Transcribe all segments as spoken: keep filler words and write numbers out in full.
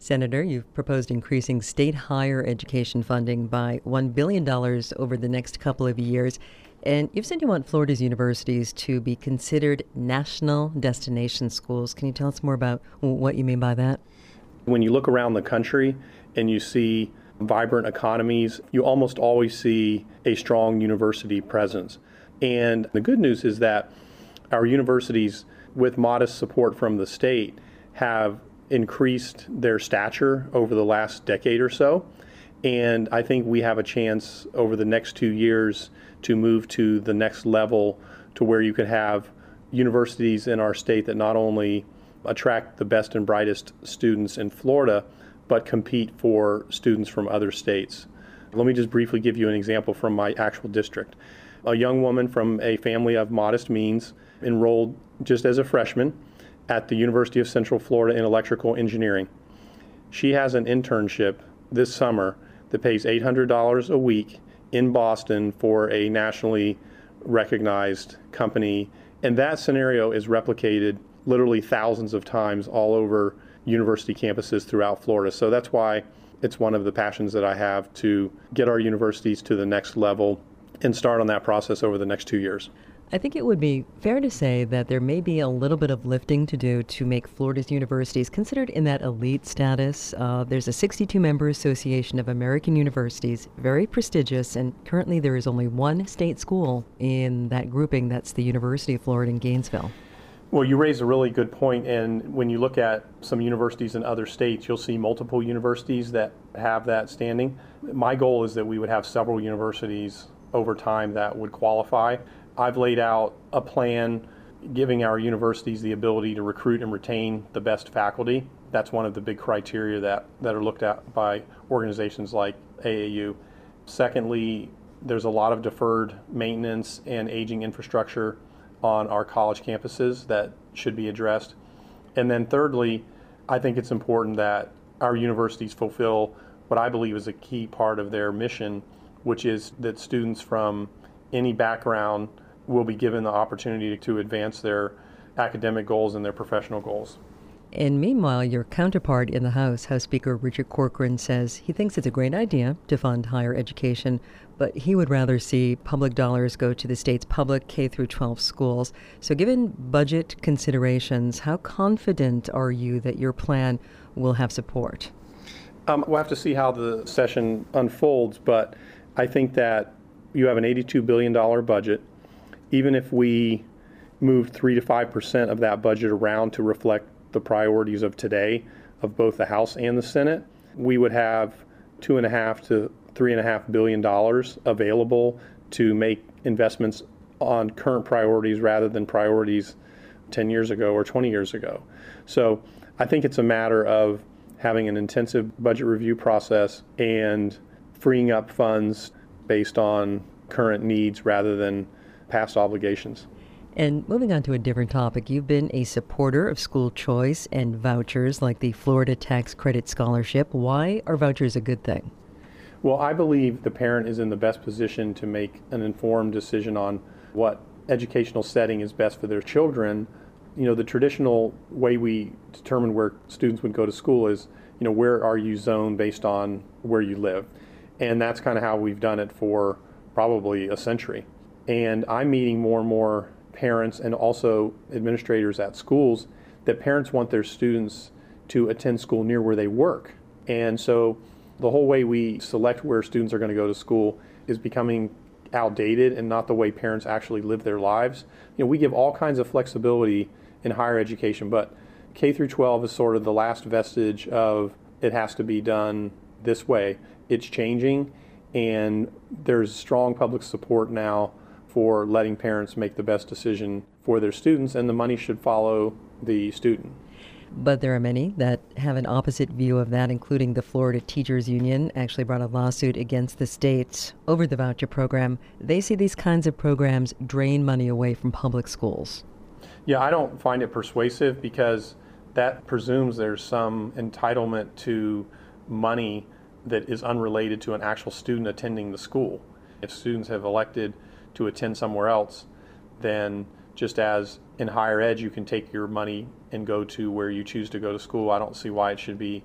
Senator, you've proposed increasing state higher education funding by one billion dollars over the next couple of years. And you've said you want Florida's universities to be considered national destination schools. Can you tell us more about what you mean by that? When you look around the country and you see vibrant economies, you almost always see a strong university presence. And the good news is that our universities, with modest support from the state, have increased their stature over the last decade or so. And I think we have a chance over the next two years to move to the next level, to where you could have universities in our state that not only attract the best and brightest students in Florida, but compete for students from other states. Let me just briefly give you an example from my actual district. A young woman from a family of modest means enrolled just as a freshman at the University of Central Florida in electrical engineering. She has an internship this summer that pays eight hundred dollars a week in Boston for a nationally recognized company. And that scenario is replicated literally thousands of times all over university campuses throughout Florida. So that's why it's one of the passions that I have, to get our universities to the next level and start on that process over the next two years. I think it would be fair to say that there may be a little bit of lifting to do to make Florida's universities considered in that elite status. Uh, there's a sixty-two member Association of American Universities, very prestigious, and currently there is only one state school in that grouping. That's the University of Florida in Gainesville. Well, you raise a really good point, and when you look at some universities in other states, you'll see multiple universities that have that standing. My goal is that we would have several universities over time that would qualify. I've laid out a plan giving our universities the ability to recruit and retain the best faculty. That's one of the big criteria that, that are looked at by organizations like A A U. Secondly, there's a lot of deferred maintenance and aging infrastructure on our college campuses that should be addressed. And then thirdly, I think it's important that our universities fulfill what I believe is a key part of their mission, which is that students from any background will be given the opportunity to advance their academic goals and their professional goals. And meanwhile, your counterpart in the House, House Speaker Richard Corcoran, says he thinks it's a great idea to fund higher education, but he would rather see public dollars go to the state's public K through twelve schools. So given budget considerations, how confident are you that your plan will have support? Um, we'll have to see how the session unfolds, but I think that you have an eighty-two billion dollars budget. Even if we move three to five percent of that budget around to reflect the priorities of today of both the House and the Senate, we would have two and a half to three and a half billion dollars available to make investments on current priorities rather than priorities ten years ago or twenty years ago. So I think it's a matter of having an intensive budget review process and freeing up funds based on current needs rather than past obligations. And moving on to a different topic, you've been a supporter of school choice and vouchers like the Florida Tax Credit Scholarship. Why are vouchers a good thing? Well, I believe the parent is in the best position to make an informed decision on what educational setting is best for their children. You know, the traditional way we determine where students would go to school is, you know, where are you zoned based on where you live? And that's kind of how we've done it for probably a century. And I'm meeting more and more parents and also administrators at schools that parents want their students to attend school near where they work. And so the whole way we select where students are going to go to school is becoming outdated and not the way parents actually live their lives. You know, we give all kinds of flexibility in higher education, but K through twelve is sort of the last vestige of it has to be done this way. It's changing, and there's strong public support now for letting parents make the best decision for their students, and the money should follow the student. But there are many that have an opposite view of that, including the Florida Teachers Union actually brought a lawsuit against the state over the voucher program. They see these kinds of programs drain money away from public schools. Yeah, I don't find it persuasive because that presumes there's some entitlement to money that is unrelated to an actual student attending the school. If students have elected to attend somewhere else, then just as in higher ed you can take your money and go to where you choose to go to school, I don't see why it should be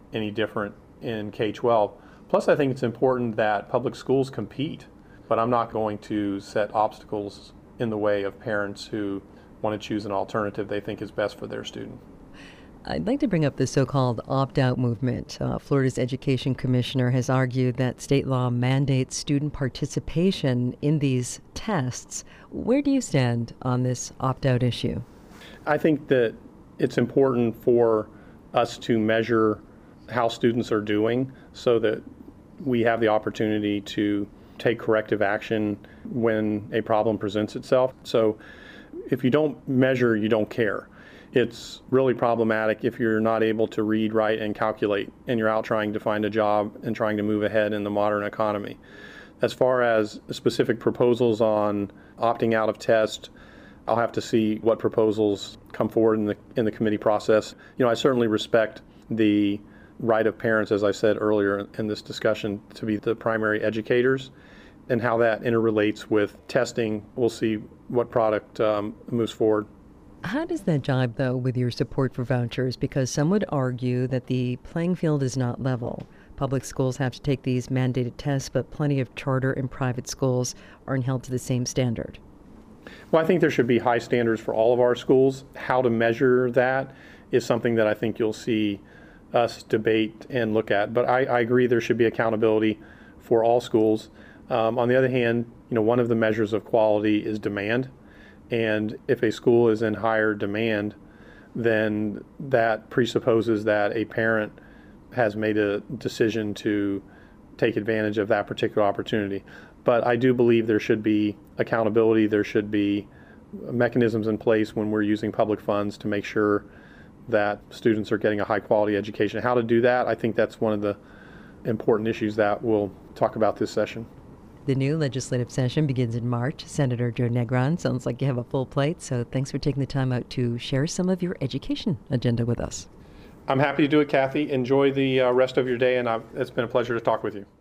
any different in K twelve. Plus, I think it's important that public schools compete, but I'm not going to set obstacles in the way of parents who want to choose an alternative they think is best for their student. I'd like to bring up the so-called opt-out movement. Uh, Florida's education commissioner has argued that state law mandates student participation in these tests. Where do you stand on this opt-out issue? I think that it's important for us to measure how students are doing so that we have the opportunity to take corrective action when a problem presents itself. So if you don't measure, you don't care. It's really problematic if you're not able to read, write, and calculate, and you're out trying to find a job and trying to move ahead in the modern economy. As far as specific proposals on opting out of tests, I'll have to see what proposals come forward in the in the committee process. You know, I certainly respect the right of parents, as I said earlier in this discussion, to be the primary educators, and how that interrelates with testing. We'll see what product um, moves forward. How does that jibe, though, with your support for vouchers? Because some would argue that the playing field is not level. Public schools have to take these mandated tests, but plenty of charter and private schools aren't held to the same standard. Well, I think there should be high standards for all of our schools. How to measure that is something that I think you'll see us debate and look at. But I, I agree there should be accountability for all schools. Um, on the other hand, you know, one of the measures of quality is demand. And if a school is in higher demand, then that presupposes that a parent has made a decision to take advantage of that particular opportunity. But I do believe there should be accountability. There should be mechanisms in place when we're using public funds to make sure that students are getting a high quality education. How to do that, I think that's one of the important issues that we'll talk about this session. The new legislative session begins in March. Senator Joe Negron, sounds like you have a full plate, so thanks for taking the time out to share some of your education agenda with us. I'm happy to do it, Kathy. Enjoy the uh, rest of your day, and I've, it's been a pleasure to talk with you.